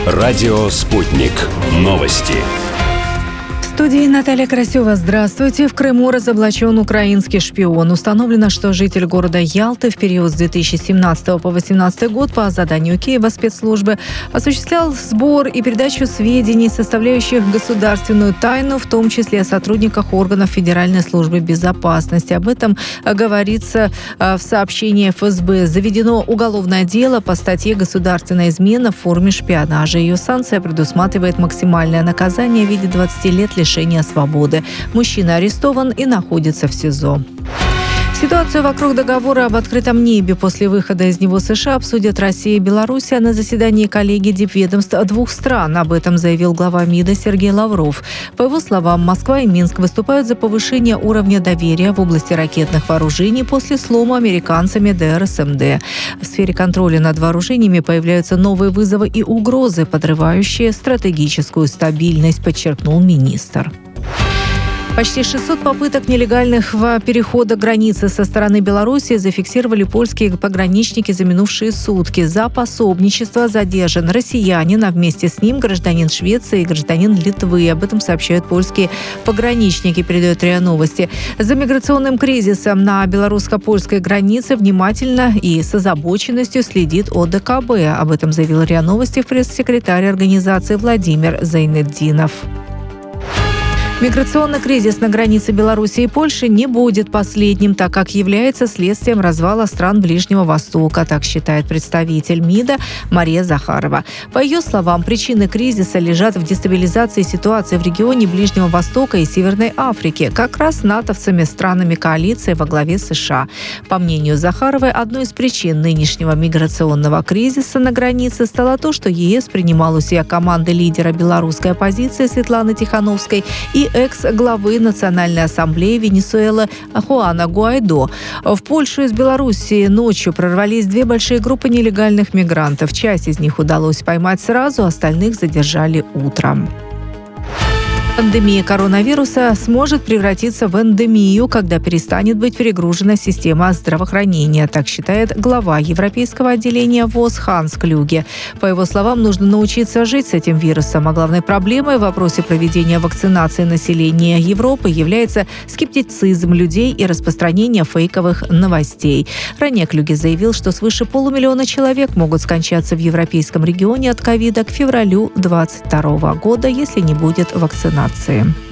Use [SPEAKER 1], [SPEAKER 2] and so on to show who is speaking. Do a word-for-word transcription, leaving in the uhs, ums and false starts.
[SPEAKER 1] Радио «Спутник». Новости.
[SPEAKER 2] В студии Наталья Красева. Здравствуйте. В Крыму разоблачен украинский шпион. Установлено, что житель города Ялты в период с две тысячи семнадцатого по две тысячи восемнадцатый год по заданию Киева спецслужбы осуществлял сбор и передачу сведений, составляющих государственную тайну, в том числе о сотрудниках органов Федеральной службы безопасности. Об этом говорится в сообщении эф эс бэ. Заведено уголовное дело по статье «Государственная измена в форме шпионажа». Ее санкция предусматривает максимальное наказание в виде двадцати лет лишения свободы. Мужчина арестован и находится в СИЗО. Ситуацию вокруг договора об открытом небе после выхода из него США обсудят Россия и Белоруссия на заседании коллегии дипведомств двух стран. Об этом заявил глава МИДа Сергей Лавров. По его словам, Москва и Минск выступают за повышение уровня доверия в области ракетных вооружений после слома американцами дэ эр эс эм дэ. В сфере контроля над вооружениями появляются новые вызовы и угрозы, подрывающие стратегическую стабильность, подчеркнул министр. Почти шестьсот попыток нелегальных перехода границы со стороны Беларуси зафиксировали польские пограничники за минувшие сутки. За пособничество задержан россиянин, а вместе с ним гражданин Швеции и гражданин Литвы. Об этом сообщают польские пограничники, передает РИА Новости. За миграционным кризисом на белорусско-польской границе внимательно и с озабоченностью следит о дэ ка бэ. Об этом заявил РИА Новости пресс-секретарь организации Владимир Зайнетдинов. Миграционный кризис на границе Беларуси и Польши не будет последним, так как является следствием развала стран Ближнего Востока, так считает представитель МИДа Мария Захарова. По ее словам, причины кризиса лежат в дестабилизации ситуации в регионе Ближнего Востока и Северной Африки, как раз натовцами, странами коалиции во главе США. По мнению Захаровой, одной из причин нынешнего миграционного кризиса на границе стало то, что е эс принимал у себя команды лидера белорусской оппозиции Светланы Тихановской и экс-главы Национальной ассамблеи Венесуэлы Хуана Гуайдо. В Польшу из Белоруссии ночью прорвались две большие группы нелегальных мигрантов. Часть из них удалось поймать сразу, остальных задержали утром. Пандемия коронавируса сможет превратиться в эндемию, когда перестанет быть перегружена система здравоохранения, так считает глава европейского отделения ВОЗ Ханс Клюге. По его словам, нужно научиться жить с этим вирусом, а главной проблемой в вопросе проведения вакцинации населения Европы является скептицизм людей и распространение фейковых новостей. Ранее Клюге заявил, что свыше полумиллиона человек могут скончаться в европейском регионе от ковида к февралю две тысячи двадцать второго года, если не будет вакцинации.